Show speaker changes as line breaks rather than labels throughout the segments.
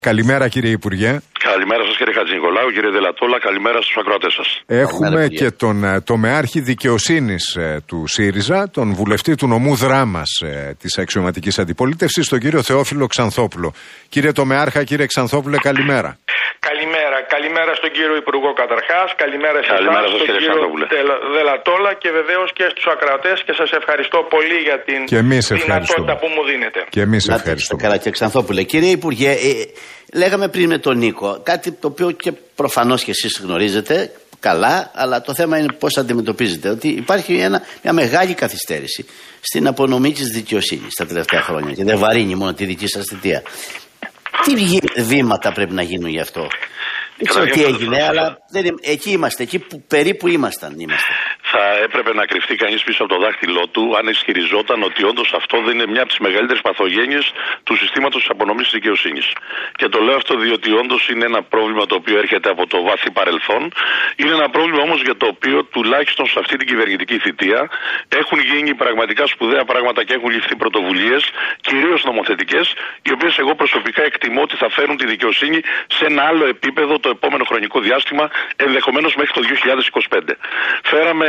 Καλημέρα κύριε Υπουργέ.
Καλημέρα σας κύριε Χατζηνικολάου, κύριε Δελατόλα, καλημέρα στους ακροατές σας.
Έχουμε και τον τομεάρχη δικαιοσύνης του ΣΥΡΙΖΑ, τον βουλευτή του νομού Δράμας της αξιωματικής αντιπολίτευσης, τον κύριο Θεόφιλο Ξανθόπουλο. Κύριε Τομεάρχα, κύριε Ξανθόπουλε, καλημέρα.
Καλημέρα στον κύριο Υπουργό καταρχάς, καλημέρα σε εσάς, στον κύριο Δελατόλα και βεβαίως και στους ακροατές και σας ευχαριστώ πολύ για την δυνατότητα που μου δίνετε.
Και εμείς ευχαριστούμε.
Καλά και Ξανθόπουλε. Κύριε Υπουργέ, λέγαμε πριν με τον Νίκο, κάτι το οποίο και προφανώς και εσείς γνωρίζετε καλά, αλλά το θέμα είναι πώς αντιμετωπίζετε, ότι υπάρχει μια μεγάλη καθυστέρηση στην απονομή της δικαιοσύνης τα τελευταία χρόνια και δεν βαρύνει μόνο τη δική σας θητεία. Τι βήματα πρέπει να γίνουν γι' αυτό? Δεν ξέρω τι έγινε, αλλά εκεί είμαστε, εκεί που περίπου ήμασταν.
Θα έπρεπε να κρυφτεί κανείς πίσω από το δάχτυλό του αν ισχυριζόταν ότι όντως αυτό δεν είναι μια από τις μεγαλύτερες παθογένειες του συστήματος της απονομής της δικαιοσύνης. Και το λέω αυτό διότι όντως είναι ένα πρόβλημα το οποίο έρχεται από το βάθη παρελθόν. Είναι ένα πρόβλημα όμως για το οποίο τουλάχιστον σε αυτή την κυβερνητική θητεία έχουν γίνει πραγματικά σπουδαία πράγματα και έχουν ληφθεί πρωτοβουλίες, κυρίως νομοθετικές, οι οποίες εγώ προσωπικά εκτιμώ ότι θα φέρουν τη δικαιοσύνη σε ένα άλλο επίπεδο το επόμενο χρονικό διάστημα, ενδεχομένως μέχρι το 2025. Φέραμε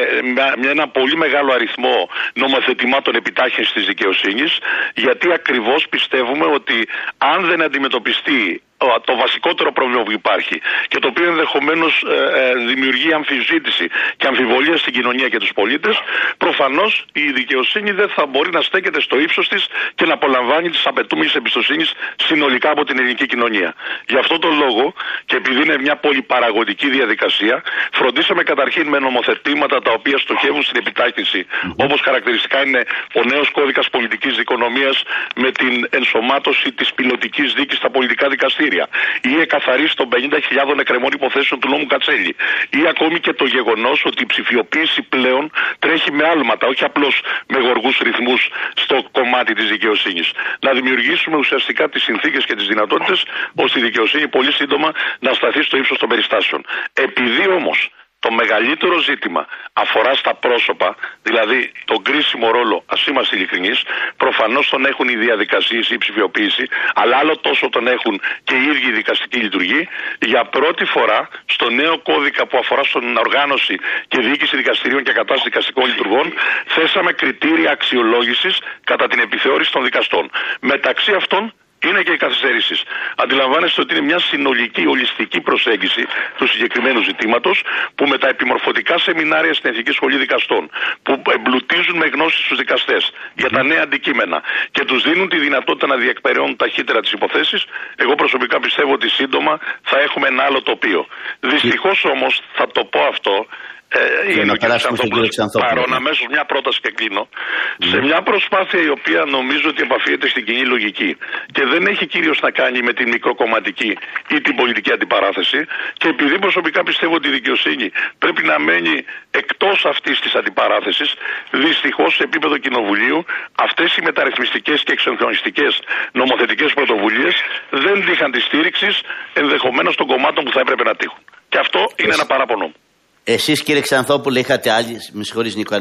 ένα πολύ μεγάλο αριθμό νομοθετημάτων επιτάχυνσης της δικαιοσύνης, γιατί ακριβώς πιστεύουμε ότι αν δεν αντιμετωπιστεί το βασικότερο πρόβλημα που υπάρχει και το οποίο ενδεχομένως δημιουργεί αμφισβήτηση και αμφιβολία στην κοινωνία και τους πολίτες, προφανώς η δικαιοσύνη δεν θα μπορεί να στέκεται στο ύψος της και να απολαμβάνει τις απαιτούμενες εμπιστοσύνης συνολικά από την ελληνική κοινωνία. Γι' αυτό τον λόγο, και επειδή είναι μια πολυπαραγωγική διαδικασία, φροντίσαμε καταρχήν με νομοθετήματα τα οποία στοχεύουν στην επιτάχυνση, όπως χαρακτηριστικά είναι ο νέος κώδικας πολιτικής δικονομίας με την ενσωμάτωση της πιλωτικής δίκης στα πολιτικά δικαστήρια, ή εκαθαρίσει των 50.000 εκκρεμών υποθέσεων του νόμου Κατσέλη, ή ακόμη και το γεγονός ότι η ψηφιοποίηση πλέον τρέχει με άλματα, όχι απλώς με γοργούς ρυθμούς στο κομμάτι της δικαιοσύνης. Να δημιουργήσουμε ουσιαστικά τις συνθήκες και τις δυνατότητες ώστε η δικαιοσύνη πολύ σύντομα να σταθεί στο ύψος των περιστάσεων. Επειδή όμως το μεγαλύτερο ζήτημα αφορά στα πρόσωπα, δηλαδή τον κρίσιμο ρόλο, ας είμαστε ειλικρινείς, προφανώς τον έχουν οι διαδικασίες, η ψηφιοποίηση, αλλά άλλο τόσο τον έχουν και οι ίδιοι οι δικαστικοί λειτουργοί. Για πρώτη φορά στο νέο κώδικα που αφορά στην οργάνωση και διοίκηση δικαστηρίων και κατάσταση δικαστικών λειτουργών, θέσαμε κριτήρια αξιολόγησης κατά την επιθεώρηση των δικαστών. Μεταξύ αυτών είναι και οι καθυστερήσεις. Αντιλαμβάνεστε ότι είναι μια συνολική, ολιστική προσέγγιση του συγκεκριμένου ζητήματος, που με τα επιμορφωτικά σεμινάρια στην Εθνική Σχολή Δικαστών, που εμπλουτίζουν με γνώσεις στους δικαστές για τα νέα αντικείμενα και τους δίνουν τη δυνατότητα να διεκπεραιώνουν ταχύτερα τις υποθέσεις, εγώ προσωπικά πιστεύω ότι σύντομα θα έχουμε ένα άλλο τοπίο. Δυστυχώς όμως, θα το πω αυτό, είναι ο κ. Ξανθόπουλος παρόν, αμέσως μια πρόταση και κλείνω. Σε μια προσπάθεια η οποία νομίζω ότι επαφίεται στην κοινή λογική και δεν έχει κυρίως να κάνει με την μικροκομματική ή την πολιτική αντιπαράθεση, και επειδή προσωπικά πιστεύω ότι η δικαιοσύνη πρέπει να μένει εκτός αυτής της αντιπαράθεσης, δυστυχώς σε επίπεδο κοινοβουλίου αυτές οι μεταρρυθμιστικές και εξυγχρονιστικές νομοθετικές πρωτοβουλίες δεν τύχαν τη στήριξη ενδεχομένως των κομμάτων που θα έπρεπε να τύχουν. Και αυτό είναι ένα παράπονο.
Εσείς κύριε Ξανθόπουλε είχατε άλλη, με συγχωρείς Νίκο,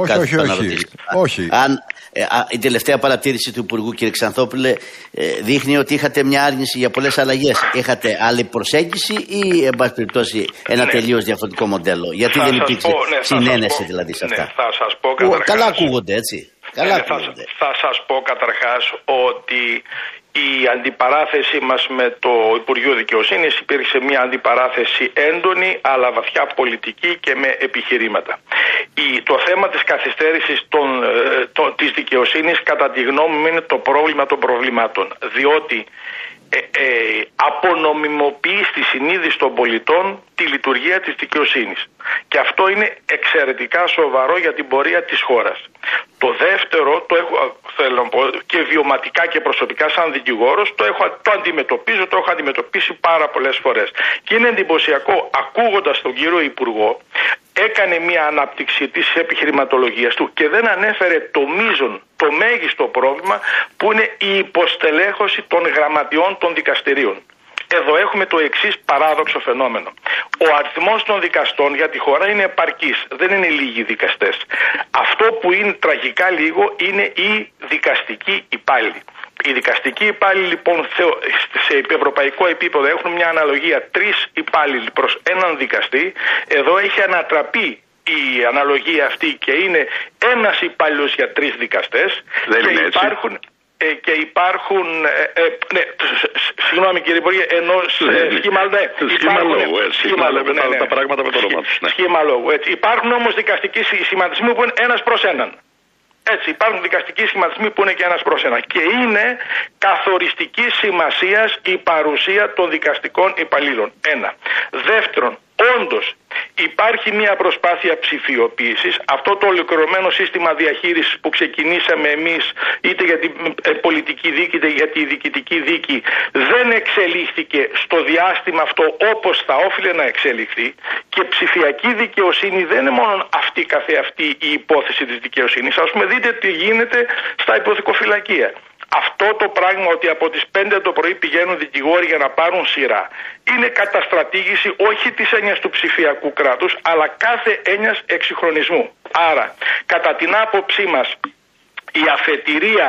όχι.
Η τελευταία παρατήρηση του Υπουργού κύριε Ξανθόπουλε δείχνει ότι είχατε μια άρνηση για πολλές αλλαγές. Είχατε άλλη προσέγγιση ή εν πάση περιπτώσει ένα τελείως διαφορετικό μοντέλο? Γιατί δεν υπήρξε συνένεση δηλαδή σε αυτά?
Θα σας πω καταρχάς,
καλά ακούγονται έτσι.
Θα σας πω καταρχάς ότι η αντιπαράθεση μας με το Υπουργείο Δικαιοσύνης υπήρξε μια αντιπαράθεση έντονη αλλά βαθιά πολιτική και με επιχειρήματα. Το θέμα της καθυστέρησης της δικαιοσύνης κατά τη γνώμη μου είναι το πρόβλημα των προβλημάτων, διότι απονομιμοποιεί στη συνείδηση των πολιτών τη λειτουργία της δικαιοσύνης. Και αυτό είναι εξαιρετικά σοβαρό για την πορεία της χώρας. Το δεύτερο, θέλω να πω, και βιωματικά και προσωπικά σαν δικηγόρος, το έχω αντιμετωπίσει πάρα πολλές φορές. Και είναι εντυπωσιακό, ακούγοντας τον κύριο Υπουργό, έκανε μια ανάπτυξη της επιχειρηματολογίας του και δεν ανέφερε το μείζον, το μέγιστο πρόβλημα που είναι η υποστελέχωση των γραμματιών των δικαστηρίων. Εδώ έχουμε το εξής παράδοξο φαινόμενο. Ο αριθμός των δικαστών για τη χώρα είναι επαρκής. Δεν είναι λίγοι δικαστές. Αυτό που είναι τραγικά λίγο είναι οι δικαστικοί υπάλληλοι. Οι δικαστικοί υπάλληλοι λοιπόν σε ευρωπαϊκό επίπεδο έχουν μια αναλογία 3 υπάλληλοι προς έναν δικαστή. Εδώ έχει ανατραπεί η αναλογία αυτή και είναι ένας υπάλληλος για 3 δικαστές.
Δεν είναι έτσι.
Συγγνώμη κύριε Υπουργέ, ενώ
σχήμα λόγου, τα πράγματα με το όνομα τους.
Σχήμα λόγου, έτσι. Υπάρχουν όμως δικαστικοί σχηματισμοί που είναι ένας προς έναν. Έτσι, υπάρχουν δικαστικοί σχηματισμοί που είναι και ένας προς ένα. Και είναι καθοριστική σημασίας η παρουσία των δικαστικών υπαλλήλων. Ένα. Δεύτερον, όντως υπάρχει μια προσπάθεια ψηφιοποίησης. Αυτό το ολοκληρωμένο σύστημα διαχείρισης που ξεκινήσαμε εμείς, είτε για την πολιτική δίκη είτε για τη διοικητική δίκη, δεν εξελίχθηκε στο διάστημα αυτό όπως θα όφιλε να εξελιχθεί. Και ψηφιακή δικαιοσύνη δεν είναι μόνο αυτή καθεαυτή η υπόθεση της δικαιοσύνης. Ας πούμε, δείτε τι γίνεται στα υποθηκοφυλακεία. Αυτό το πράγμα ότι από τις 5 το πρωί πηγαίνουν δικηγόροι για να πάρουν σειρά είναι καταστρατήγηση όχι της έννοιας του ψηφιακού κράτους, αλλά κάθε έννοιας εξυγχρονισμού. Άρα, κατά την άποψή μας, η αφετηρία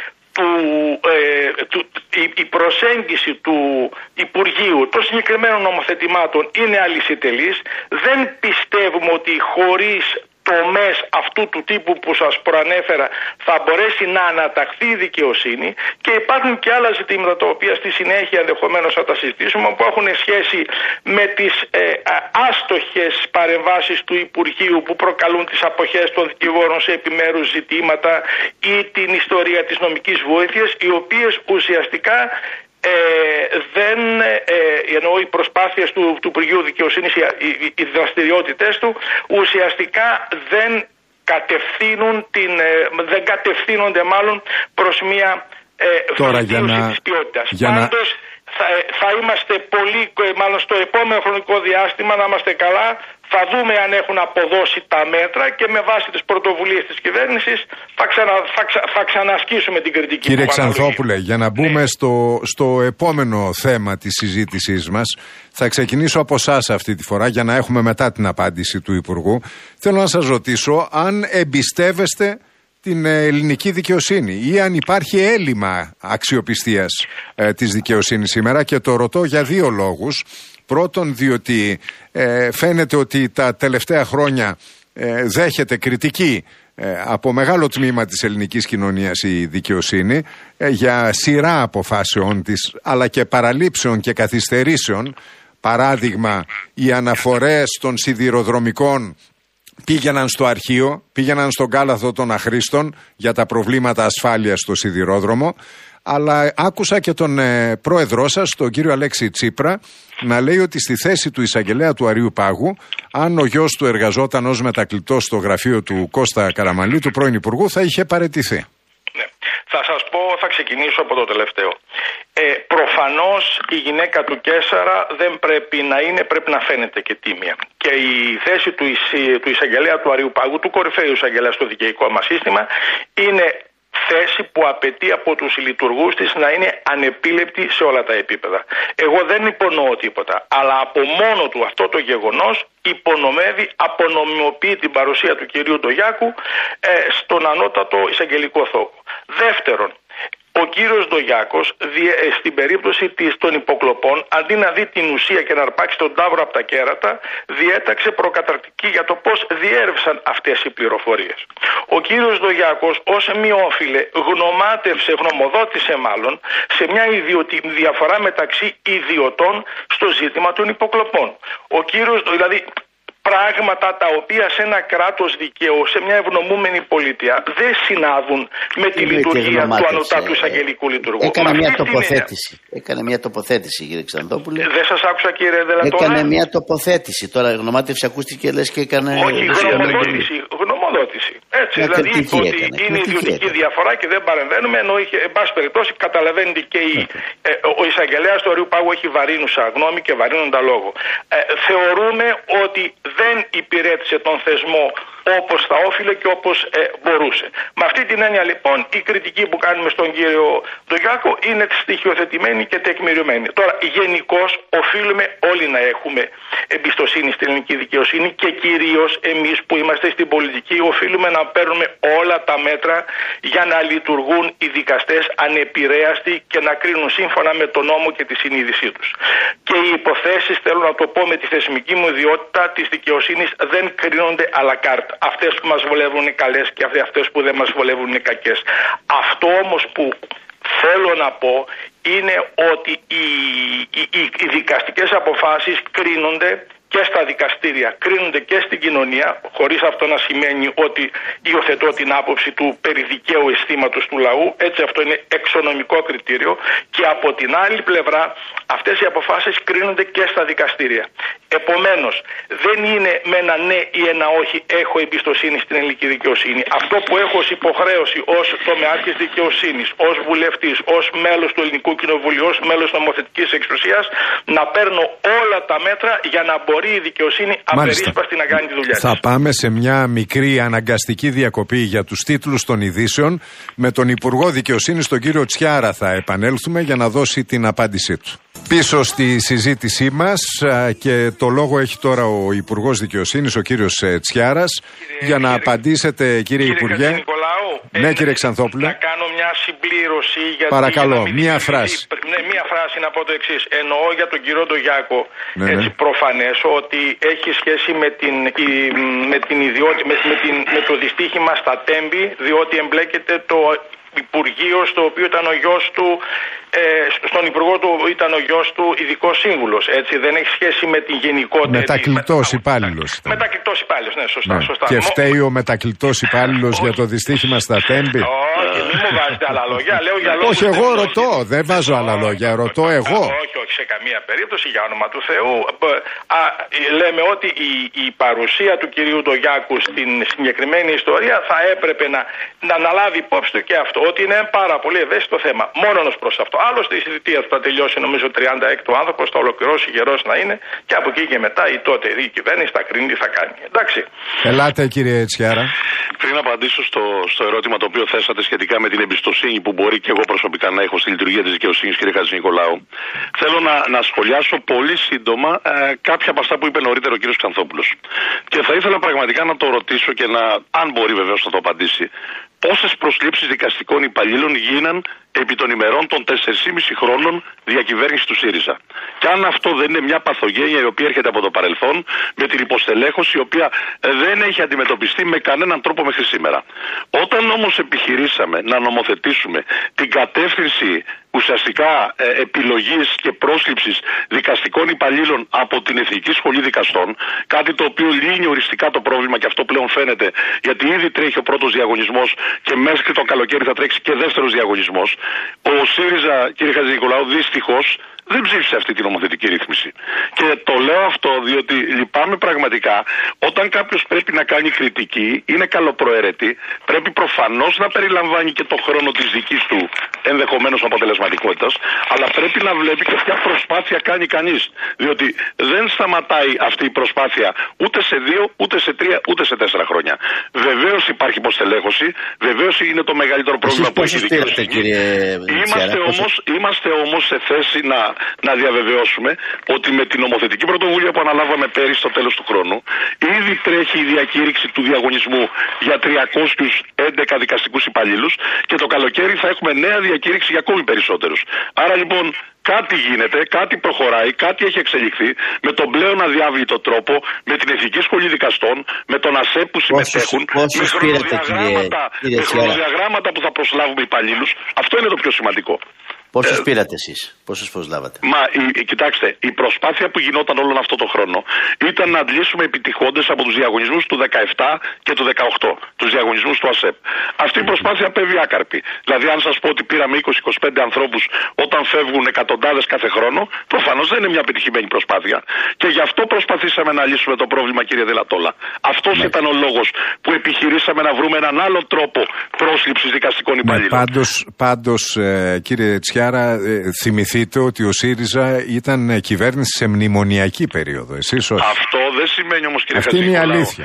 η προσέγγιση του Υπουργείου των συγκεκριμένων νομοθετημάτων είναι αλυσιτελής. Δεν πιστεύουμε ότι χωρίς τομές αυτού του τύπου που σας προανέφερα θα μπορέσει να αναταχθεί η δικαιοσύνη, και υπάρχουν και άλλα ζητήματα τα οποία στη συνέχεια ενδεχομένως θα τα συζητήσουμε, που έχουν σχέση με τις άστοχες παρεμβάσεις του Υπουργείου που προκαλούν τις αποχές των δικηγόρων σε επιμέρους ζητήματα ή την ιστορία της νομικής βοήθειας, οι οποίες ουσιαστικά ενώ οι προσπάθειες του Υπουργείου Δικαιοσύνης, οι δραστηριότητες του ουσιαστικά δεν κατευθύνονται μάλλον προς μια βελτίωση της ποιότητας. Πάντως θα είμαστε μάλλον στο επόμενο χρονικό διάστημα, να είμαστε καλά, θα δούμε αν έχουν αποδώσει τα μέτρα και με βάση τις πρωτοβουλίες της κυβέρνησης θα ξανασκίσουμε την κριτική.
Κύριε Ξανθόπουλε, για να μπούμε στο επόμενο θέμα της συζήτησής μας, θα ξεκινήσω από εσάς αυτή τη φορά για να έχουμε μετά την απάντηση του Υπουργού. Θέλω να σας ρωτήσω αν εμπιστεύεστε την ελληνική δικαιοσύνη ή αν υπάρχει έλλειμμα αξιοπιστίας της δικαιοσύνης σήμερα, και το ρωτώ για 2 λόγους. Πρώτον, διότι φαίνεται ότι τα τελευταία χρόνια δέχεται κριτική από μεγάλο τμήμα της ελληνικής κοινωνίας η δικαιοσύνη για σειρά αποφάσεων της, αλλά και παραλήψεων και καθυστερήσεων. Παράδειγμα, οι αναφορές των σιδηροδρομικών πήγαιναν στο αρχείο, πήγαιναν στον κάλαθο των αχρήστων για τα προβλήματα ασφάλειας στο σιδηρόδρομο. Αλλά άκουσα και τον πρόεδρό σας, τον κύριο Αλέξη Τσίπρα, να λέει ότι στη θέση του εισαγγελέα του Αριού Πάγου, αν ο γιος του εργαζόταν ως μετακλητός στο γραφείο του Κώστα Καραμανλή, του πρώην Υπουργού, θα είχε παραιτηθεί.
Ναι. Θα σας πω, θα ξεκινήσω από το τελευταίο. Προφανώς η γυναίκα του Καίσαρα δεν πρέπει να είναι, πρέπει να φαίνεται και τίμια. Και η θέση του εισαγγελέα του Αριού Πάγου, του κορυφαίου εισαγγελέα στο δικαιικό μας σύστημα, είναι θέση που απαιτεί από τους λειτουργούς της να είναι ανεπίλεπτη σε όλα τα επίπεδα. Εγώ δεν υπονοώ τίποτα, αλλά από μόνο του αυτό το γεγονός υπονομεύει, απονομιμοποιεί την παρουσία του κυρίου Ντογιάκου στον ανώτατο εισαγγελικό θόκο. Δεύτερον, ο κύριος Ντογιάκος στην περίπτωση των υποκλοπών, αντί να δει την ουσία και να αρπάξει τον τάβρο από τα κέρατα, διέταξε προκαταρκτική για το πώς διέρευσαν αυτές οι πληροφορίες. Ο κύριος Ντογιάκος ως μειόφιλε γνωμοδότησε μάλλον σε μια διαφορά μεταξύ ιδιωτών στο ζήτημα των υποκλοπών. Ο κύριος, δηλαδή, πράγματα τα οποία σε ένα κράτος δικαίου, σε μια ευνομούμενη πολιτεία, δεν συνάδουν με τη λειτουργία του ανωτάτου εισαγγελικού λειτουργού.
Έκανε μια τοποθέτηση, κύριε Ξανθόπουλε.
Δεν σας άκουσα, κύριε Δελατώνα.
Έκανε μια τοποθέτηση. Τώρα γνωμάτευση ακούστηκε, λες και έκανε.
Όχι, γνωμοδότηση. Έτσι, δηλαδή είπε ότι είναι ιδιωτική διαφορά και δεν παρεμβαίνουμε, ενώ είχε, εν πάση περιπτώσει, καταλαβαίνετε και ο εισαγγελέας του Αριού Πάγου έχει βαρύνουσα γνώμη και βαρύνοντα λόγο. Θεωρούμε ότι δεν υπηρέτησε τον θεσμό όπως θα όφιλε και όπως μπορούσε. Με αυτή την έννοια λοιπόν η κριτική που κάνουμε στον κύριο Ντογιάκο είναι στοιχειοθετημένη και τεκμηριωμένη. Τώρα γενικώς οφείλουμε όλοι να έχουμε εμπιστοσύνη στην ελληνική δικαιοσύνη και κυρίως εμείς που είμαστε στην πολιτική οφείλουμε να παίρνουμε όλα τα μέτρα για να λειτουργούν οι δικαστές ανεπηρέαστοι και να κρίνουν σύμφωνα με τον νόμο και τη συνείδησή τους. Και οι υποθέσεις, θέλω να το πω με τη θεσμική μου ιδιότητα της δικαιοσύνης, δεν κρίνονται à la carte. Αυτές που μας βολεύουν είναι καλές και αυτές που δεν μας βολεύουν είναι κακές. Αυτό όμως που θέλω να πω είναι ότι οι δικαστικές αποφάσεις κρίνονται και στα δικαστήρια, κρίνονται και στην κοινωνία, χωρίς αυτό να σημαίνει ότι υιοθετώ την άποψη του περί δικαίου αισθήματος του λαού, έτσι αυτό είναι εξονομικό κριτήριο, και από την άλλη πλευρά αυτές οι αποφάσεις κρίνονται και στα δικαστήρια. Επομένως, δεν είναι με ένα ναι ή ένα όχι έχω εμπιστοσύνη στην ελληνική δικαιοσύνη. Αυτό που έχω ως υποχρέωση ως τομεάρχης δικαιοσύνης, ως βουλευτής, ως μέλος του Ελληνικού Κοινοβουλίου, ως μέλος νομοθετικής εξουσίας, να παίρνω όλα τα μέτρα για να μπορεί η δικαιοσύνη απερίσπαστη να κάνει τη δουλειά της.
Θα πάμε σε μια μικρή αναγκαστική διακοπή για τους τίτλους των ειδήσεων. Με τον Υπουργό Δικαιοσύνης, τον κύριο Τσιάρα, θα επανέλθουμε για να δώσει την απάντησή του. Πίσω στη συζήτησή μας και το λόγο έχει τώρα ο Υπουργός Δικαιοσύνης, ο κύριος Τσιάρας, για να απαντήσετε, κύριε Υπουργέ. Ναι, κύριε Ξανθόπουλε.
Να κάνω μια συμπλήρωση.
Παρακαλώ, μία φράση.
Ναι, μία φράση να πω το εξής. Εννοώ για τον κύριο Ντογιάκο, έτσι προφανές, ότι έχει σχέση με το δυστύχημα στα Τέμπη, διότι εμπλέκεται το Υπουργείο στο οποίο ήταν ο γιος του, στον Υπουργό του ήταν ο γιος του ειδικός σύμβουλος, έτσι, δεν έχει σχέση με την γενικότερη...
Μετακλητός υπάλληλος.
Μετακλητός υπάλληλος, ναι, σωστά,
ναι.
Σωστά.
Και φταίει ο μετακλητός υπάλληλος για το δυστύχημα στα Τέμπη.
Όχι, μην μου βάζετε άλλα λόγια, λέω για λόγους...
Όχι, εγώ ρωτώ, δεν βάζω άλλα λόγια, ρωτώ εγώ.
Όχι, σε καμία περίπτωση, για όνομα του Θεού. Λέμε ότι η παρουσία του κυρίου Ντογιάκου στην συγκεκριμένη ιστορία θα έπρεπε να αναλάβει υπόψη του και αυτό, ότι είναι πάρα πολύ ευαίσθητο θέμα. Μόνο προς αυτό. Άλλωστε η θητεία του θα τελειώσει νομίζω 36 άνθρωπος, θα ολοκληρώσει γερός να είναι και από εκεί και μετά η τότε η κυβέρνηση θα κρίνει τι θα κάνει. Εντάξει.
Ελάτε κύριε Τσιάρα.
Πριν απαντήσω στο ερώτημα το οποίο θέσατε σχετικά με την εμπιστοσύνη που μπορεί και εγώ προσωπικά να έχω στη λειτουργία της δικαιοσύνης, κύριε Χατζηνικολάου, θέλω να σχολιάσω πολύ σύντομα κάποια από αυτά που είπε νωρίτερα ο κύριος Ξανθόπουλος. Και θα ήθελα πραγματικά να το ρωτήσω και αν μπορεί βεβαίως να το απαντήσει. Πόσες προσλήψεις δικαστικών υπαλλήλων γίναν επί των ημερών των 4,5 χρόνων διακυβέρνηση του ΣΥΡΙΖΑ? Και αν αυτό δεν είναι μια παθογένεια η οποία έρχεται από το παρελθόν, με την υποστελέχωση η οποία δεν έχει αντιμετωπιστεί με κανέναν τρόπο μέχρι σήμερα. Όταν όμως επιχειρήσαμε να νομοθετήσουμε την κατεύθυνση ουσιαστικά επιλογής και πρόσληψης δικαστικών υπαλλήλων από την Εθνική Σχολή Δικαστών, κάτι το οποίο λύνει οριστικά το πρόβλημα και αυτό πλέον φαίνεται, γιατί ήδη τρέχει ο πρώτος διαγωνισμός και μέχρι το καλοκαίρι θα τρέξει και δεύτερος διαγωνισμός. Ο ΣΥΡΙΖΑ, κύριε Χατζηνικολάου, δυστυχώς δεν ψήφισε αυτή την νομοθετική ρύθμιση. Και το λέω αυτό διότι λυπάμαι πραγματικά, όταν κάποιος πρέπει να κάνει κριτική, είναι καλοπροαίρετη, πρέπει προφανώς να περιλαμβάνει και το χρόνο της δικής του ενδεχομένως αποτελεσματικότητας, αλλά πρέπει να βλέπει και ποια προσπάθεια κάνει κανείς. Διότι δεν σταματάει αυτή η προσπάθεια ούτε σε 2, ούτε σε 3, ούτε σε 4 χρόνια. Βεβαίως υπάρχει υποστελέχωση, βεβαίως είναι το μεγαλύτερο πρόβλημα που έχει η δικαιοσύνη. Είμαστε όμως σε θέση να διαβεβαιώσουμε ότι με την νομοθετική πρωτοβουλία που αναλάβαμε πέρυσι στο τέλος του χρόνου, ήδη τρέχει η διακήρυξη του διαγωνισμού για 311 δικαστικούς υπαλλήλους και το καλοκαίρι θα έχουμε νέα διακήρυξη για ακόμη περισσότερους. Άρα λοιπόν κάτι γίνεται, κάτι προχωράει, κάτι έχει εξελιχθεί με τον πλέον αδιάβλητο τρόπο, με την Εθνική Σχολή Δικαστών, με τον ΑΣΕΠ που συμμετέχουν, με χρονοδιαγράμματα που θα προσλάβουμε υπαλλήλους. Αυτό είναι το πιο σημαντικό.
Πόσους πήρατε εσείς, πόσους προσλάβατε?
Κοιτάξτε, η προσπάθεια που γινόταν όλο αυτό το χρόνο ήταν να αντλήσουμε επιτυχώντες από τους διαγωνισμούς του 17 και του 18, τους διαγωνισμούς του ΑΣΕΠ. Αυτή η προσπάθεια πέβει άκαρπη. Δηλαδή, αν σας πω ότι πήραμε 20-25 ανθρώπους όταν φεύγουν εκατοντάδες κάθε χρόνο, προφανώς δεν είναι μια επιτυχημένη προσπάθεια. Και γι' αυτό προσπαθήσαμε να λύσουμε το πρόβλημα, κύριε Δελατόλα. Αυτός ήταν ο λόγος που επιχειρήσαμε να βρούμε έναν άλλο τρόπο πρόσληψης δικαστικών υπαλλήλων.
Πάντως, κύριε Τσιάρα, θυμηθείτε ότι ο ΣΥΡΙΖΑ ήταν κυβέρνηση σε μνημονιακή περίοδο. Εσείς όχι.
Αυτό δεν σημαίνει όμως, κύριε
Αυτή είναι η αλήθεια.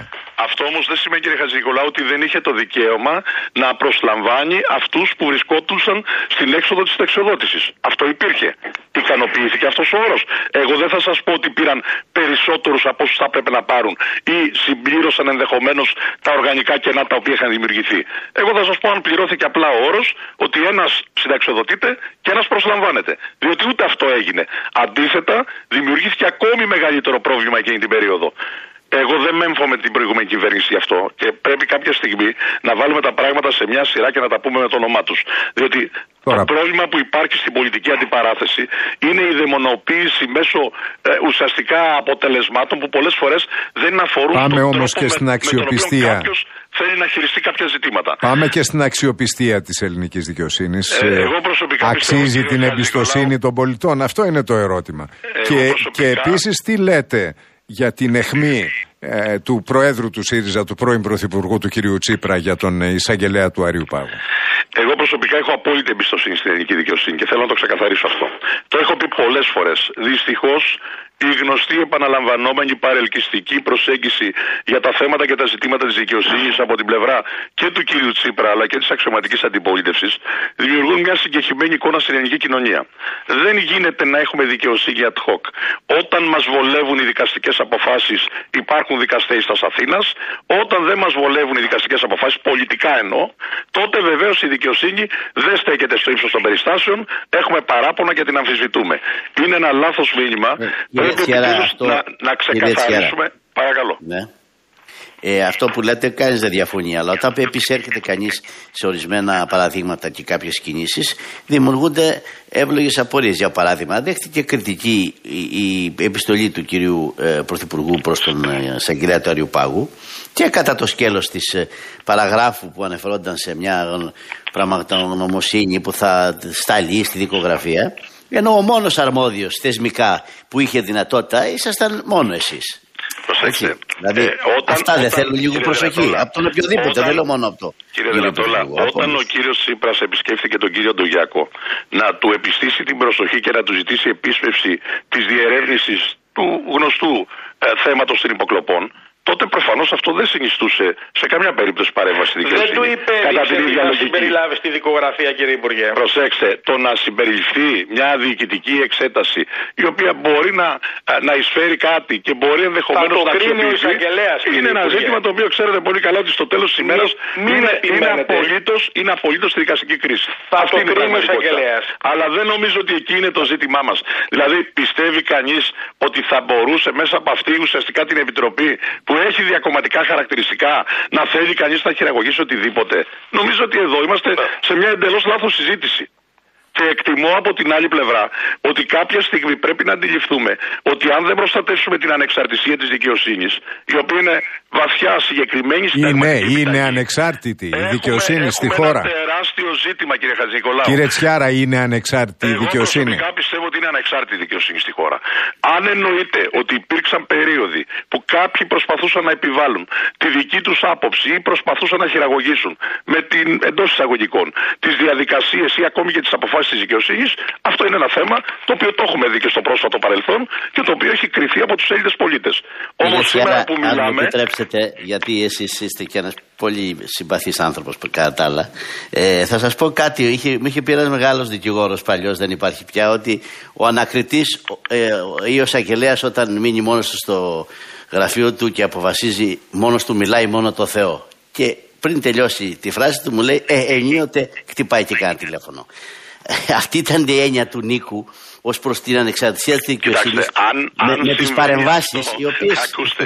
Αυτό όμως δεν σημαίνει, κύριε Χατζηνικολάου, ότι δεν είχε το δικαίωμα να προσλαμβάνει αυτούς που βρισκόντουσαν στην έξοδο της ταξιοδότησης. Αυτό υπήρχε. Ικανοποιήθηκε αυτός ο όρος. Εγώ δεν θα σας πω ότι πήραν περισσότερους από όσους θα έπρεπε να πάρουν ή συμπλήρωσαν ενδεχομένως τα οργανικά κενά τα οποία είχαν δημιουργηθεί. Εγώ θα σας πω αν πληρώθηκε απλά ο όρος ότι ένας συνταξιοδοτείται και ένας προσλαμβάνεται. Διότι ούτε αυτό έγινε. Αντίθετα, δημιουργήθηκε ακόμη μεγαλύτερο πρόβλημα εκείνη την περίοδο. Εγώ δεν μέμφω με την προηγούμενη κυβέρνηση γι' αυτό και πρέπει κάποια στιγμή να βάλουμε τα πράγματα σε μια σειρά και να τα πούμε με το όνομά τους. Διότι το πρόβλημα που υπάρχει στην πολιτική αντιπαράθεση είναι η δαιμονοποίηση μέσω ουσιαστικά αποτελεσμάτων που πολλές φορές δεν αφορούν τον τρόπο
όμως και στην αξιοπιστία.
Με τον οποίο κάποιος θέλει να χειριστεί κάποια ζητήματα.
Πάμε και στην αξιοπιστία της ελληνικής δικαιοσύνης.
Εγώ προσωπικά
αξίζει την εμπιστοσύνη των πολιτών. Αυτό είναι το ερώτημα. Και επίσης τι λέτε για την αιχμή του Προέδρου του ΣΥΡΙΖΑ, του πρώην Πρωθυπουργού του κ. Τσίπρα, για τον εισαγγελέα του Αριού Πάγου?
Εγώ προσωπικά έχω απόλυτη εμπιστοσύνη στην ελληνική δικαιοσύνη και θέλω να το ξεκαθαρίσω αυτό. Το έχω πει πολλές φορές. Δυστυχώς η γνωστή επαναλαμβανόμενη παρελκυστική προσέγγιση για τα θέματα και τα ζητήματα της δικαιοσύνης από την πλευρά και του κ. Τσίπρα αλλά και της αξιωματικής αντιπολίτευσης δημιουργούν μια συγκεκριμένη εικόνα στην ελληνική κοινωνία. Δεν γίνεται να έχουμε δικαιοσύνη ad hoc. Όταν μας βολεύουν οι δικαστικές αποφάσεις, υπάρχουν δικαστές της Αθήνας. Όταν δεν μας βολεύουν οι δικαστικές αποφάσεις, πολιτικά εννοώ, τότε βεβαίως η δικαιοσύνη δεν στέκεται στο ύψος των περιστάσεων. Έχουμε παράπονα και την αμφισβητούμε. Είναι ένα λάθος μήνυμα. Να ξεκαθαρίσουμε, παρακαλώ.
Ναι. Αυτό που λέτε κανείς δεν διαφωνεί, αλλά όταν επισέρχεται κανείς σε ορισμένα παραδείγματα και κάποιες κινήσεις, δημιουργούνται εύλογες απορίες. Για παράδειγμα, δέχτηκε κριτική η επιστολή του κυρίου Πρωθυπουργού προς τον εισαγγελέα του Αριού Πάγου και κατά το σκέλος της παραγράφου που αναφερόταν σε μια πραγματογνωμοσύνη που θα σταλεί στη δικογραφία, ενώ ο μόνος αρμόδιος θεσμικά που είχε δυνατότητα ήσασταν μόνο εσείς.
Προσέξτε.
Δηλαδή, αυτά δεν θέλουν λίγο προσοχή. Από τον οποιοδήποτε, δεν λέω μόνο αυτό.
Κύριε Δελατόλα, όταν ο κύριος Τσίπρας επισκέφθηκε τον κύριο Ντογιάκο να του επιστήσει την προσοχή και να του ζητήσει επίσπευση της διερεύνησης του γνωστού θέματος των υποκλοπών, τότε προφανώς αυτό δεν συνιστούσε σε καμιά περίπτωση παρέμβαση στη δικαιοσύνη.
Δεν του είπε να συμπεριλάβει στη δικογραφία, κύριε Υπουργέ.
Προσέξτε, το να συμπεριληφθεί μια διοικητική εξέταση η οποία μπορεί να εισφέρει κάτι και μπορεί ενδεχομένως να αξιοποιηθεί, είναι ένα ζήτημα το οποίο ξέρετε πολύ καλά ότι στο τέλος της ημέρας είναι απολύτως στη δικαστική κρίση.
Θα το κρίνει ο εισαγγελέας.
Αλλά δεν νομίζω ότι εκεί είναι το ζήτημά μας. Δηλαδή, πιστεύει κανείς ότι θα μπορούσε μέσα από αυτή ουσιαστικά την επιτροπή που έχει διακομματικά χαρακτηριστικά να θέλει κανείς να χειραγωγήσει οτιδήποτε? Νομίζω ότι εδώ είμαστε σε μια εντελώς λάθος συζήτηση. Και εκτιμώ από την άλλη πλευρά ότι κάποια στιγμή πρέπει να αντιληφθούμε ότι αν δεν προστατεύσουμε την ανεξαρτησία της δικαιοσύνης, η οποία είναι βαθιά συγκεκριμένη
είναι ανεξάρτητη η δικαιοσύνη στη χώρα.
Έχουμε ένα τεράστιο ζήτημα, κύριε Χατζηνικολάου.
Κύριε Τσιάρα, είναι ανεξάρτητη η δικαιοσύνη?
Εγώ προσωπικά πιστεύω ότι είναι ανεξάρτητη η δικαιοσύνη στη χώρα. Αν εννοείται ότι υπήρξαν περίοδοι που κάποιοι προσπαθούσαν να επιβάλλουν τη δική τους άποψη ή προσπαθούσαν να χειραγωγήσουν με την εντός εισαγωγικών τις διαδικασίες ή ακόμη και τις αποφάσεις της δικαιοσύνης, αυτό είναι ένα θέμα το οποίο το έχουμε δει και στο πρόσφατο παρελθόν και το οποίο έχει κρυφθεί από τους Έλληνες πολίτες. Όμως σήμερα που μιλάμε.
Αν μου επιτρέψετε, γιατί εσείς είστε και ένας πολύ συμπαθής άνθρωπος κατά τα άλλα, θα σας πω κάτι. Μου είχε πει ένας μεγάλος δικηγόρος παλιός, δεν υπάρχει πια, ότι ο ανακριτής ή ο εισαγγελέας όταν μείνει μόνος του στο γραφείο του και αποφασίζει μόνος του, μιλάει μόνο το Θεό. Και πριν τελειώσει τη φράση του μου λέει ενίοτε χτυπάει και κάνει τηλέφωνο. Αυτή ήταν η έννοια του Νίκου ως προς την ανεξαρτησία της δικαιοσύνης με τις παρεμβάσεις οι οποίες...
Ακούστε,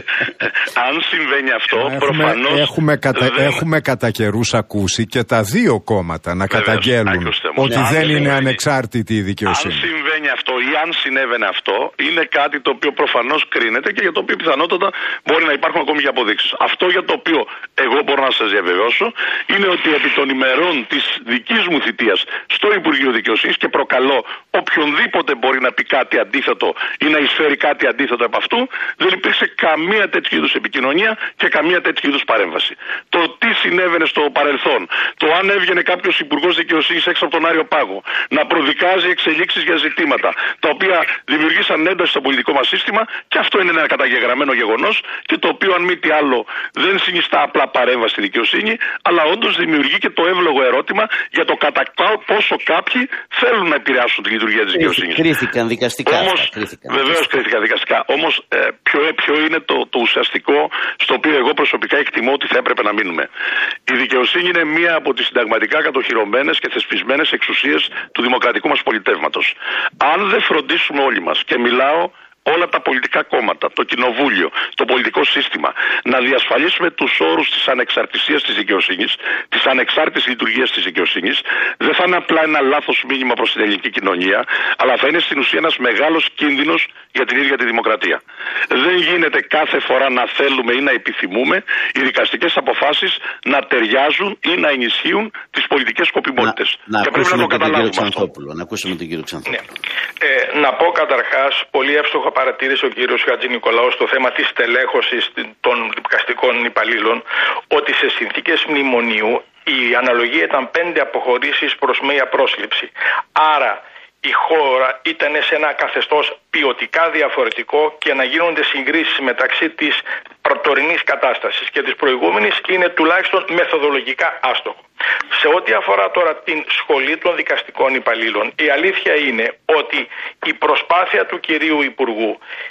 αν συμβαίνει αυτό προφανώς...
Έχουμε κατά καιρούς ακούσει και τα δύο κόμματα να καταγγέλουν ότι δεν είναι ανεξάρτητη η δικαιοσύνη.
Αν συμβαίνει αυτό ή αν συνέβαινε αυτό, είναι κάτι το οποίο προφανώς κρίνεται και για το οποίο πιθανότατα μπορεί να υπάρχουν ακόμη και αποδείξεις. Αυτό για το οποίο εγώ μπορώ να σας διαβεβαιώσω είναι ότι επί των ημερών της δικής μου θητείας στο Υπουργείο Δικαιοσύνης, και προκαλώ οποιονδήποτε μπορεί να πει κάτι αντίθετο ή να εισφέρει κάτι αντίθετο από αυτού, δεν υπήρξε καμία τέτοιου είδους επικοινωνία και καμία τέτοιου είδους παρέμβαση. Το τι συνέβαινε στο παρελθόν, το αν έβγαινε κάποιος υπουργός δικαιοσύνης έξω από τον Άριο Πάγο να προδικάζει εξελίξεις για ζητήματα ζητήματα τα οποία δημιουργήσαν ένταση στο πολιτικό μας σύστημα, και αυτό είναι ένα καταγεγραμμένο γεγονός, και το οποίο, αν μη τι άλλο, δεν συνιστά απλά παρέμβαση στη δικαιοσύνη, αλλά όντως δημιουργεί και το εύλογο ερώτημα για το κατά πόσο κάποιοι θέλουν να επηρεάσουν τη λειτουργία της δικαιοσύνης.
Κρίθηκαν δικαστικά.
Βεβαίως κρίθηκαν δικαστικά. Όμως ποιο είναι το ουσιαστικό στο οποίο εγώ προσωπικά εκτιμώ ότι θα έπρεπε να μείνουμε? Η δικαιοσύνη είναι μία από τις συνταγματικά κατοχυρωμένες και θεσπισμένες εξουσίες του δημοκρατικού μας πολιτεύματος. Αν δεν φροντίσουμε όλοι μας, και μιλάω όλα τα πολιτικά κόμματα, το κοινοβούλιο, το πολιτικό σύστημα, να διασφαλίσουμε τους όρους της ανεξαρτησίας της δικαιοσύνης, της ανεξάρτητης λειτουργίας της δικαιοσύνης, δεν θα είναι απλά ένα λάθος μήνυμα προς την ελληνική κοινωνία, αλλά θα είναι στην ουσία ένας μεγάλος κίνδυνος για την ίδια τη δημοκρατία. Δεν γίνεται κάθε φορά να θέλουμε ή να επιθυμούμε οι δικαστικές αποφάσεις να ταιριάζουν ή να ενισχύουν τις πολιτικές σκοπιμότητες. Και πρέπει να το καταλάβουμε αυτό.
Να ακούσουμε τον κύριο Ξανθόπουλο.
Ναι. Να πω καταρχάς, πολύ εύστοχα παρατήρησε ο κύριος Χατζηνικολάου στο θέμα της στελέχωσης των δικαστικών υπαλλήλων, ότι σε συνθήκες μνημονίου η αναλογία ήταν 5 αποχωρήσεις προς μία πρόσληψη. Άρα η χώρα ήταν σε ένα καθεστώς ποιοτικά διαφορετικό, και να γίνονται συγκρίσεις μεταξύ της πρωτορινής κατάστασης και της προηγούμενης είναι τουλάχιστον μεθοδολογικά άστοχο. Σε ό,τι αφορά τώρα την σχολή των δικαστικών υπαλλήλων, η αλήθεια είναι ότι η προσπάθεια του κυρίου Υπουργού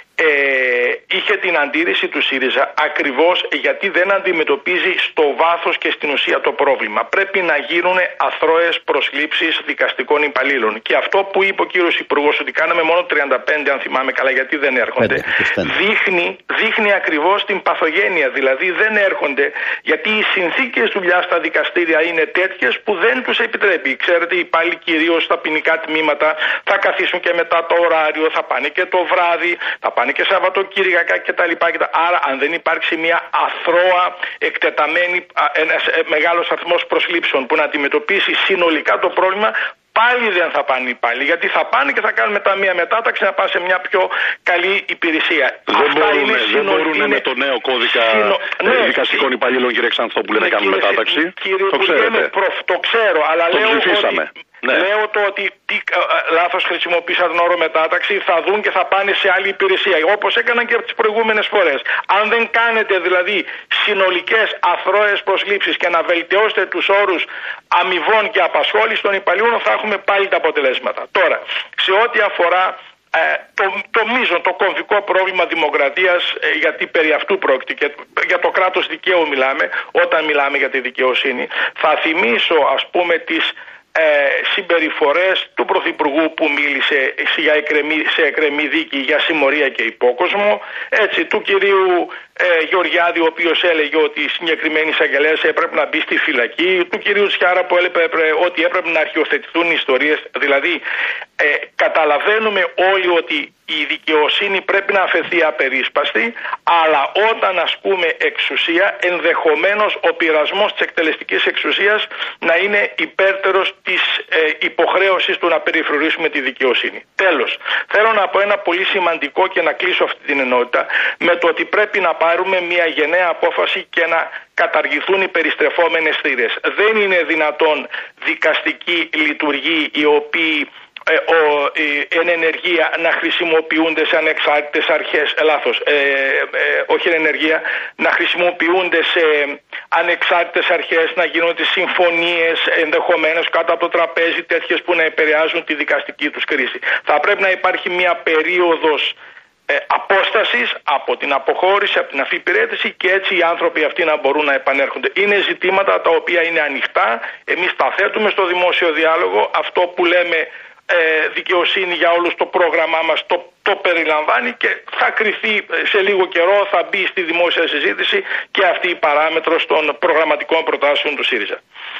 είχε την αντίρρηση του ΣΥΡΙΖΑ ακριβώς γιατί δεν αντιμετωπίζει στο βάθος και στην ουσία το πρόβλημα. Πρέπει να γίνουν αθρώες προσλήψεις δικαστικών υπαλλήλων. Και αυτό που είπε ο κύριος Υπουργός, ότι κάναμε μόνο 35, αν θυμάμαι καλά, γιατί δεν έρχονται, δείχνει ακριβώς την παθογένεια. Δηλαδή δεν έρχονται γιατί οι συνθήκες δουλειά στα δικαστήρια είναι τέτοιες που δεν τους επιτρέπει. Ξέρετε, οι υπάλληλοι κυρίως στα ποινικά τμήματα θα καθίσουν και μετά το ωράριο, θα πάνε και το βράδυ, θα πάνε και Σαββατοκύριακα κτλ. Άρα, αν δεν υπάρξει μια αθρώα εκτεταμένη, ένας μεγάλος αριθμός προσλήψεων που να αντιμετωπίσει συνολικά το πρόβλημα, πάλι δεν θα πάνε οι υπάλληλοι. Γιατί θα πάνε και θα κάνουν μετά μια μετάταξη να πάνε σε μια πιο καλή υπηρεσία.
Δεν μπορούν με το νέο κώδικα δικαστικών υπαλλήλων, κύριε Ξανθόπουλε, να κάνουν μετάταξη. Το ξέρετε.
Το ξέρω, αλλά λέω
ψηφίσαμε.
Λέω το ότι λάθος χρησιμοποίησαν τον όρο μετάταξη, θα δουν και θα πάνε σε άλλη υπηρεσία, όπως έκαναν και από τις προηγούμενες φορές. Αν δεν κάνετε δηλαδή συνολικές αθρώες προσλήψεις και να βελτιώσετε τους όρους αμοιβών και απασχόλησης των υπαλλήλων, θα έχουμε πάλι τα αποτελέσματα. Τώρα, σε ό,τι αφορά το μείζον, το κομβικό πρόβλημα δημοκρατίας, γιατί περί αυτού πρόκειται και για το κράτος δικαίου μιλάμε όταν μιλάμε για τη δικαιοσύνη, θα θυμίσω ας πούμε τις συμπεριφορές του Πρωθυπουργού που μίλησε σε εκκρεμή δίκη για συμμορία και υπόκοσμο, έτσι, του κυρίου Γεωργιάδη, ο οποίος έλεγε ότι η συγκεκριμένη εισαγγελέας έπρεπε να μπει στη φυλακή, του κυρίου Τσιάρα που έλεγε ότι έπρεπε να αρχιοθετηθούν οι ιστορίες. Δηλαδή καταλαβαίνουμε όλοι ότι η δικαιοσύνη πρέπει να αφαιθεί απερίσπαστη, αλλά όταν ασκούμε εξουσία, ενδεχομένως ο πειρασμός της εκτελεστικής εξουσίας να είναι υπέρτερος της υποχρέωσης του να περιφρουρήσουμε τη δικαιοσύνη. Τέλος, θέλω να πω ένα πολύ σημαντικό και να κλείσω αυτή την ενότητα με το ότι πρέπει να πάρουμε μια γενναία απόφαση και να καταργηθούν οι περιστρεφόμενες θύρες. Δεν είναι δυνατόν δικαστικοί λειτουργοί οι οποίοι εν ενεργεία να χρησιμοποιούνται σε ανεξάρτητες αρχές, όχι εν ενεργεία, να χρησιμοποιούνται σε ανεξάρτητες αρχές, να γίνονται συμφωνίες ενδεχομένως κάτω από το τραπέζι, τέτοιες που να επηρεάζουν τη δικαστική τους κρίση. Θα πρέπει να υπάρχει μια περίοδος απόστασης από την αποχώρηση, από την αφιπηρέτηση, και έτσι οι άνθρωποι αυτοί να μπορούν να επανέρχονται. Είναι ζητήματα τα οποία είναι ανοιχτά, εμείς τα θέτουμε στο δημόσιο διάλογο, αυτό που λέμε δικαιοσύνη για όλους, το πρόγραμμά μας το περιλαμβάνει και θα κριθεί σε λίγο καιρό, θα μπει στη δημόσια συζήτηση και αυτή η παράμετρος των προγραμματικών προτάσεων του ΣΥΡΙΖΑ.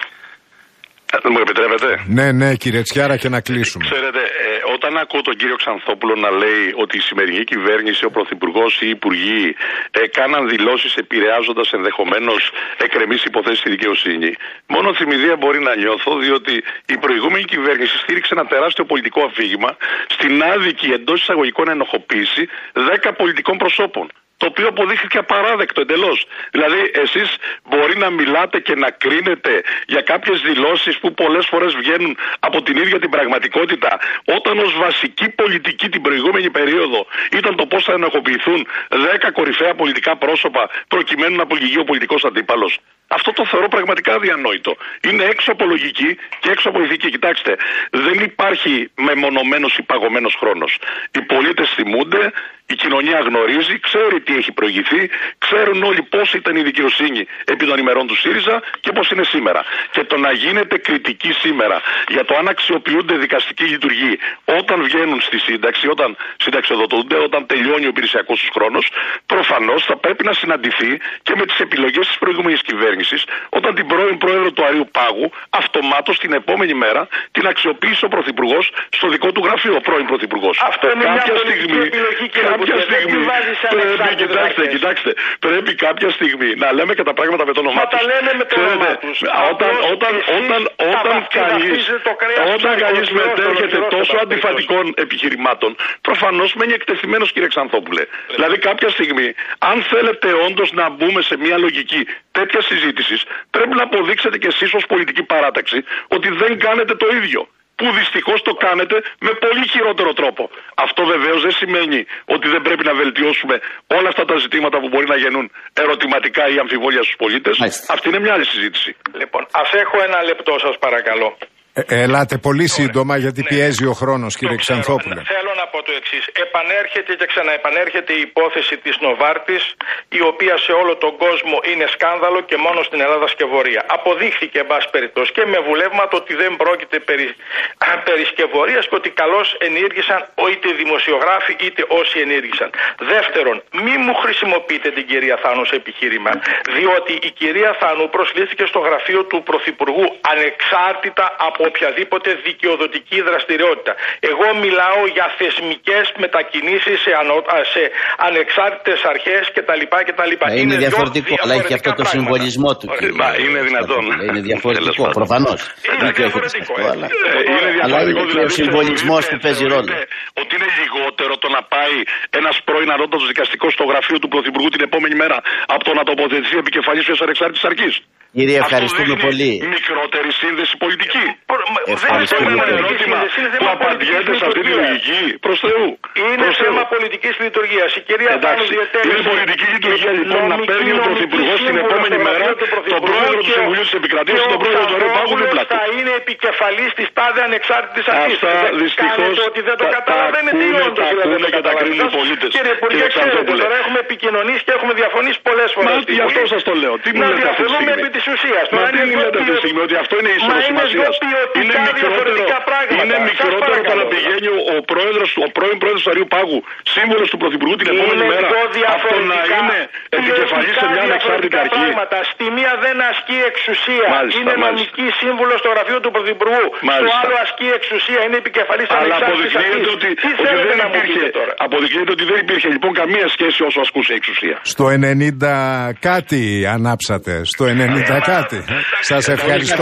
Μου επιτρέπετε?
Ναι, κύριε Τσιάρα, και να κλείσουμε.
Ξέρετε, όταν ακούω τον κύριο Ξανθόπουλο να λέει ότι η σημερινή κυβέρνηση, ο Πρωθυπουργός ή οι Υπουργοί κάναν δηλώσεις επηρεάζοντας ενδεχομένως εκκρεμείς υποθέσεις στη δικαιοσύνη, μόνο θυμηδία μπορεί να νιώθω, διότι η προηγούμενη κυβέρνηση στήριξε ένα τεράστιο πολιτικό αφήγημα στην άδικη εντός εισαγωγικών ενοχοποίηση 10 πολιτικών προσώπων. Το οποίο αποδείχθηκε απαράδεκτο εντελώς. Δηλαδή, εσείς μπορεί να μιλάτε και να κρίνετε για κάποιες δηλώσεις που πολλές φορές βγαίνουν από την ίδια την πραγματικότητα, όταν ως βασική πολιτική την προηγούμενη περίοδο ήταν το πώς θα ενοχοποιηθούν 10 κορυφαία πολιτικά πρόσωπα προκειμένου να πληγεί ο πολιτικός αντίπαλος. Αυτό το θεωρώ πραγματικά αδιανόητο. Είναι έξω από λογική και έξω από ηθική. Κοιτάξτε, δεν υπάρχει μεμονωμένος ή παγωμένος χρόνος. Οι πολίτες θυμούνται, η κοινωνία γνωρίζει, ξέρει τι έχει προηγηθεί, ξέρουν όλοι πώς ήταν η δικαιοσύνη επί των ημερών του ΣΥΡΙΖΑ και πώς είναι σήμερα. Και το να γίνεται κριτική σήμερα για το αν αξιοποιούνται δικαστικοί λειτουργοί όταν βγαίνουν στη σύνταξη, όταν συνταξιοδοτούνται, όταν τελειώνει ο υπηρεσιακός τους χρόνος, προφανώς θα πρέπει να συναντηθεί και με τις επιλογές της προηγούμενης κυβέρνησης, όταν την πρώην πρόεδρο του Αριού Πάγου αυτομάτως την επόμενη μέρα την αξιοποίησε ο Πρωθυπουργός στο δικό του γραφείο, ο πρώην Πρωθυπουργός.
Αυτό είναι μια πολιτική επιλογή,
κάποια στιγμή κοιτάξτε, πρέπει κάποια στιγμή να λέμε και τα πράγματα με το όνομά τους.
Μα τα λέμε με το όνομά τους.
Όταν κανείς μετέρχεται τόσο αντιφατικών επιχειρημάτων, προφανώς μένει εκτεθειμένος, κύριε Ξανθόπουλε. Δηλαδή κάποια στιγμή, αν θέλετε όντως να μπούμε σε μια λογική τέτοια συζήτηση, πρέπει να αποδείξετε κι εσείς ως πολιτική παράταξη ότι δεν κάνετε το ίδιο. Που δυστυχώς το κάνετε με πολύ χειρότερο τρόπο. Αυτό βεβαίως δεν σημαίνει ότι δεν πρέπει να βελτιώσουμε όλα αυτά τα ζητήματα που μπορεί να γεννούν ερωτηματικά ή αμφιβόλια στους πολίτες. Αυτή είναι μια άλλη συζήτηση.
Λοιπόν, ας έχω ένα λεπτό σας παρακαλώ.
Ελάτε πολύ σύντομα γιατί πιέζει ο χρόνος, κύριε Ξανθόπουλε.
Θέλω να πω το εξής. Επανέρχεται και ξαναεπανέρχεται η υπόθεση της Νοβάρτης, η οποία σε όλο τον κόσμο είναι σκάνδαλο και μόνο στην Ελλάδα σκευωρία. Αποδείχθηκε, εν πάση περιπτώσει, και με βουλεύματα ότι δεν πρόκειται περί σκευωρίας και ότι καλώς ενήργησαν είτε δημοσιογράφοι είτε όσοι ενήργησαν. Δεύτερον, μη μου χρησιμοποιείτε την κυρία Θάνου σε επιχείρημα, διότι η κυρία Θάνου προσλήφθηκε στο γραφείο του Πρωθυπουργού ανεξάρτητα από οποιαδήποτε δικαιοδοτική δραστηριότητα. Εγώ μιλάω για θεσμικές μετακινήσεις σε ανεξάρτητες αρχές κτλ.
Είναι διαφορετικό, αλλά έχει και αυτό το συμβολισμό του.
Είναι δυνατόν.
Είναι διαφορετικό, προφανώς.
Είναι διαφορετικό.
Αλλά είναι και ο συμβολισμός που παίζει ρόλο.
Ότι είναι λιγότερο το να πάει ένας πρώην ανώτατος δικαστικός στο γραφείο του Πρωθυπουργού την επόμενη μέρα από το να τοποθετηθεί επικεφαλής μιας ανεξάρτητης αρχής.
Κύριε, ευχαριστούμε πολύ.
Μικρότερη σύνδεση πολιτική.
Ευχαριστούμε
πολύ. Ερώτημα που απαντιέται σε αυτή τη λογική. Προς Θεού.
Είναι θέμα πολιτικής λειτουργίας. Η κυρία Θάνου διετέλεσε.
Είναι πολιτική λειτουργία λοιπόν να παίρνει ο Πρωθυπουργός την επόμενη μέρα τον πρόεδρο του Συμβουλίου της Επικρατείας και τον πρόεδρο του Αριού Πάγου δίπλα του.
Θα είναι επικεφαλής της τάδε ανεξάρτητης αρχής.
Αυτά δυστυχώς
ότι δεν το καταλαβαίνετε ή όντως
ακούνε και τα κρίνουν οι πολίτες.
Κύριε Υπουργέ, ξέρετε, τώρα έχουμε επικοινωνήσει και έχουμε διαφωνήσει πολλές φορές.
Μα γι' αυτό σας το λέω. Τι μου λέτε αυτή τη στιγμή.
Μα
τι μου λέτε αυτή τη στιγμή, ότι αυτό είναι ίσονο σημασίας. Είναι μικρότερο το να πηγαίνει ο πρώην πρόεδρος του Αριού Πάγου, σύμβολος του Πρωθυπουργού την επόμενη μέρα, αυτό να είναι επικεφαλής σε μια ανεξάρτητη αρχή.
Στη μία δεν ασκεί εξουσία, είναι νομική σύμβουλος στο γραφείο του Πρωθυπουργού. Στο άλλο ασκεί εξουσία, είναι επικεφαλής της ανεξάρτητης αρχής.
Αποδεικνύεται ότι δεν υπήρχε λοιπόν καμία σχέση όσο ασκούσε εξουσία.
Στο 90 κάτι ανάψατε, στο 90 κάτι. Σας ευχαριστώ.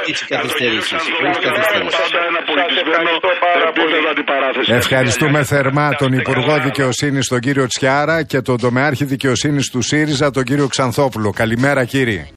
Ευχαριστούμε θερμά τον Υπουργό Δικαιοσύνης, τον κύριο Τσιάρα, και τον Τομεάρχη Δικαιοσύνης του ΣΥΡΙΖΑ, τον κύριο Ξανθόπουλο. Καλημέρα, κύριε.